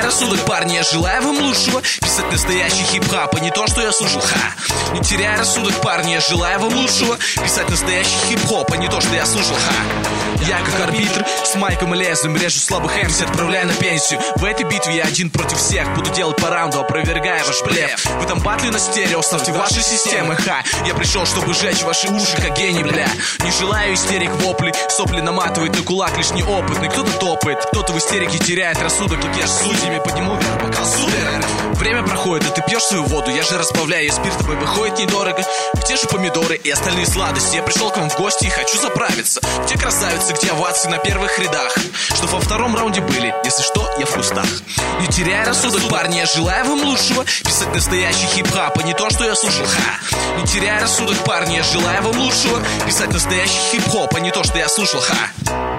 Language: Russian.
рассудок, парни, я желаю вам лучшего. Писать настоящий хип-хап, а не то, что я слушал. Не теряя рассудок, парни, я желаю вам лучшего. Писать настоящий хип-хоп, а не то, что я слушал. Я как арбитр с майком и лезвием режу слабых МС, отправляю на пенсию. В этой битве я один против всех. Буду делать по раунду, опровергая ваш блеф. Вы там батли на стерео, ставьте ваши системы. Я пришел, чтобы сжечь ваши уши, как гений, бля. Не желаю истерик, воплей. Сопли наматывает на кулак лишь неопытный. Кто-то топает, кто-то в истерике теряет рассудок. Как я ж судьями подниму вверх бокал, супер. Время проходит, а ты пьешь свою воду. Я же разбавляю, и спиртовый выходит недорого. Где же помидоры и остальные сладости? Я пришел к вам в гости и хочу заправиться. Где красавицы, где овации на первых рядах? Что во втором раунде были, если что, я в кустах. Не теряя рассудок, парни, я желаю вам лучшего. Писать настоящий хип-хап, а не то, что я слушал. Не теряя рассудок, парни, я желаю вам лучшего. Писать настоящий хип-хоп, а не то, что я слушал.